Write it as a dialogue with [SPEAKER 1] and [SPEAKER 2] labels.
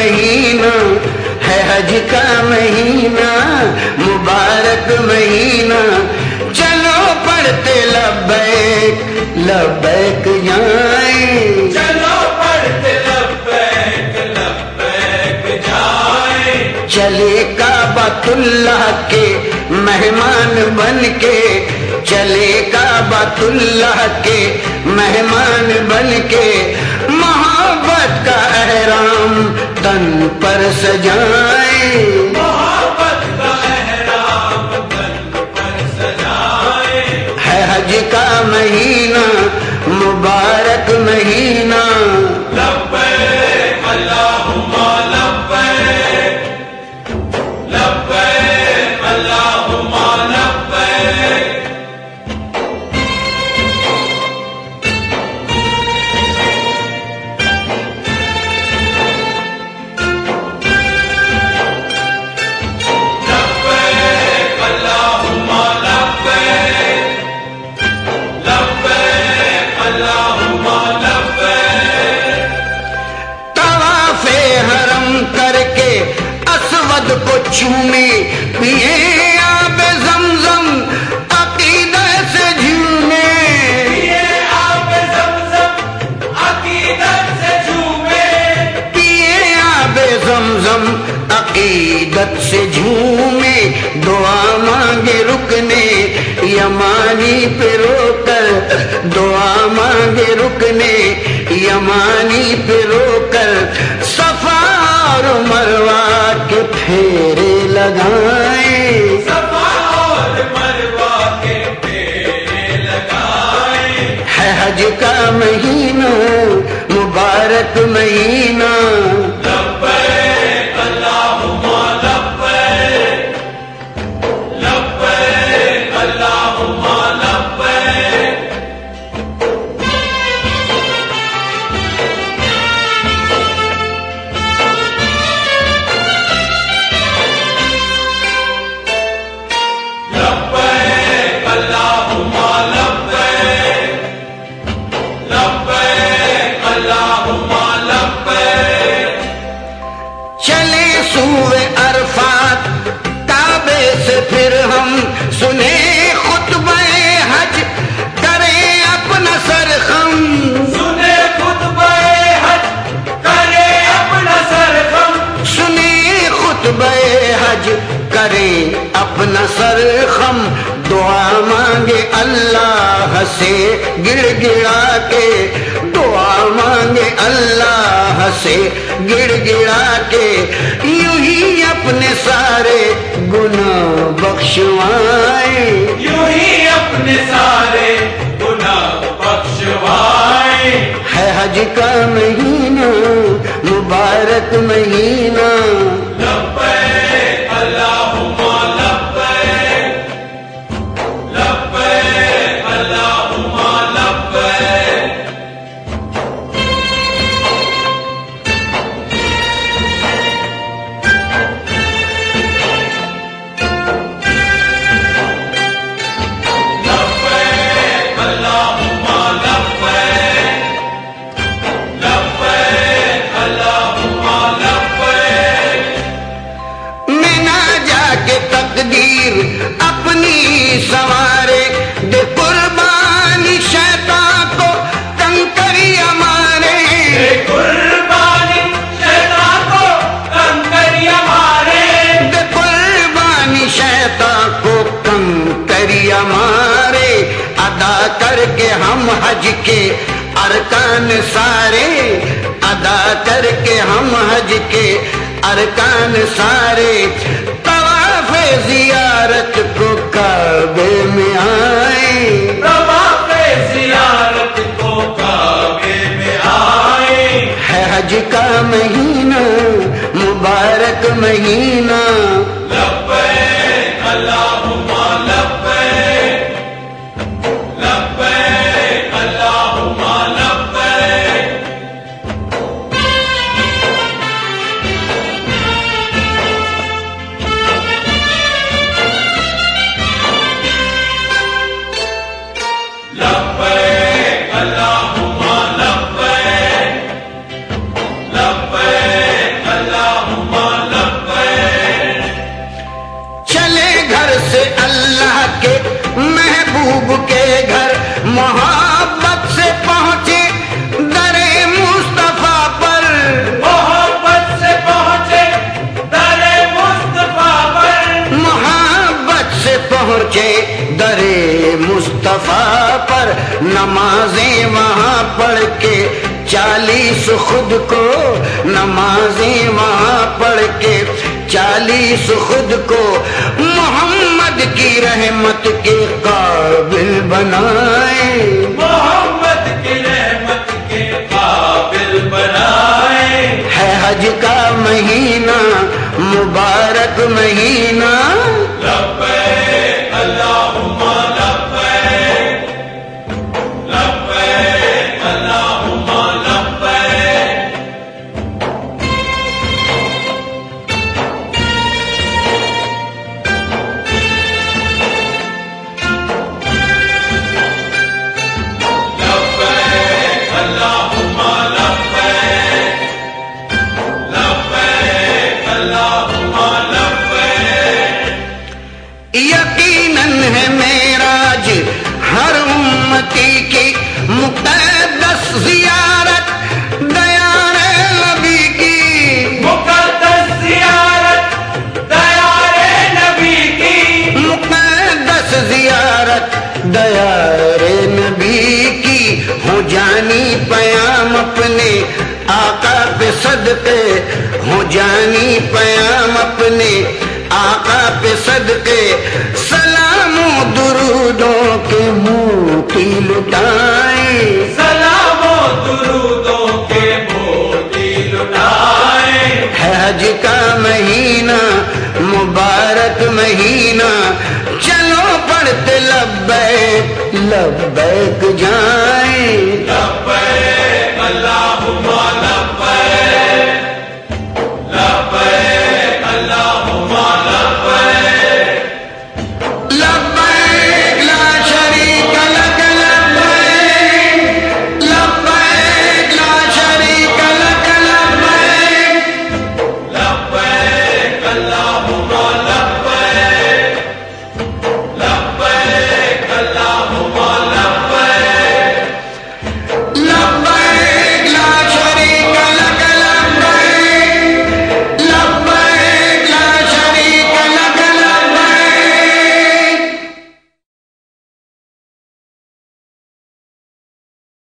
[SPEAKER 1] مہینہ ہے حج کا مہینہ مبارک مہینہ چلو پڑھتے لبیک لبیک جائیں
[SPEAKER 2] چلو پڑھتے لبیک لبیک جائیں
[SPEAKER 1] چلے کعبۃ اللہ کے مہمان بن کے چلے کعبۃ اللہ کے مہمان بن کے محبت کا احرام تن پر سجائیں
[SPEAKER 2] محبت کا احرام تن پر سجائیں
[SPEAKER 1] ہے حج کا مہینہ مبارک مہینہ
[SPEAKER 2] لبیک اللہم لبیک لبیک اللہم لبیک لبیک اللہم لبیک لبیک اللہم لبیک
[SPEAKER 1] طواف حرم کر کے اسود کو چومے پیے آب زمزم عقیدت سے جھومے
[SPEAKER 2] پیے آب زمزم عقیدت سے جھومے
[SPEAKER 1] پیے آب زمزم عقیدت سے جھومے دعا مانگے رکنے یمانی پہ رو کر دعا مانگے رکنے یمانی پہ رو کر صفا اور مروہ کے پھیرے لگائیں
[SPEAKER 2] صفا اور مروہ کے پھیرے لگائیں
[SPEAKER 1] ہے حج کا مہینہ مبارک مہینہ
[SPEAKER 2] لبیک اللہم لبیک لبیک اللہم لبیک لبیک اللہم لبیک لبیک اللہم لبیک
[SPEAKER 1] چلے سوئے عرفات کعبے سے پھر ہم سنے خطبہ حج کریں اپنا سرخم
[SPEAKER 2] سنے خطبہ حج کرے اپنا سرخم
[SPEAKER 1] سنے خطبہ حج کریں اپنا سرخم دعا مانگے اللہ سے گڑ گڑا کے دعا مانگے اللہ سے گڑ گڑا کے یوں ہی اپنے سارے گناہ بخشوائیں
[SPEAKER 2] یوں ہی اپنے سارے گناہ بخشوائیں
[SPEAKER 1] ہے حج کا مہینہ مبارک مہینہ
[SPEAKER 2] لبیک اللہم لبیک لبیک اللہم لبیک لبیک اللہم لبیک لبیک اللہم لبیک
[SPEAKER 1] میں نہ جا کے تقدیر اپنی سوارے دے قربانی شیطان کو کنکری ہمارے
[SPEAKER 2] قربانی شیطان کو کنکری ہمارے
[SPEAKER 1] دے قربانی شیطان کو کنکری ہمارے ادا کر کے ہم حج کے ارکان سارے ادا کر کے ہم حج کے ارکان سارے طواف زیارت کو کعبے میں آئیں
[SPEAKER 2] طواف زیارت کو کعبے میں آئیں
[SPEAKER 1] ہے حج کا مہینہ مبارک مہینہ
[SPEAKER 2] لبیک اللہم لبیک لبیک اللہم لبیک لبیک اللہم لبیک لبیک اللہ
[SPEAKER 1] جیسے اللہ کے محبوب کے گھر محبت سے پہنچے در مصطفیٰ پر،
[SPEAKER 2] محبت سے پہنچے در مصطفیٰ پر،
[SPEAKER 1] محبت سے پہنچے در مصطفیٰ پر، نمازیں وہاں پڑھ کے 40 خود کو، نمازیں وہاں پڑھ کے 40 خود کو محمد کی رحمت کے قابل بنائے،
[SPEAKER 2] محمد کی رحمت کے قابل بنائے۔
[SPEAKER 1] ہے حج کا مہینہ مبارک مہینہ،
[SPEAKER 2] لبیک اللہم لبیک، لبیک اللہم لبیک۔ لبیک اللہم لبیک، لبیک اللہم لبیک۔
[SPEAKER 1] یقیناً ہے معراج ہر امتی کی مقدس زیارت، دیار نبی کی
[SPEAKER 2] مقدس زیارت دیار نبی کی،
[SPEAKER 1] مقدس زیارت دیار نبی کی، ہو جانی پیام اپنے آقا پہ صدقے، ہو جانی پیام اپنے آقا پہ صدقے، سلام و درودوں کے موتی لٹائیں،
[SPEAKER 2] سلام و درودوں کے موتی لٹائے۔
[SPEAKER 1] ہے حج کا مہینہ مبارک مہینہ، چلو پڑھتے لبیک لبیک جائیں،
[SPEAKER 2] لبیک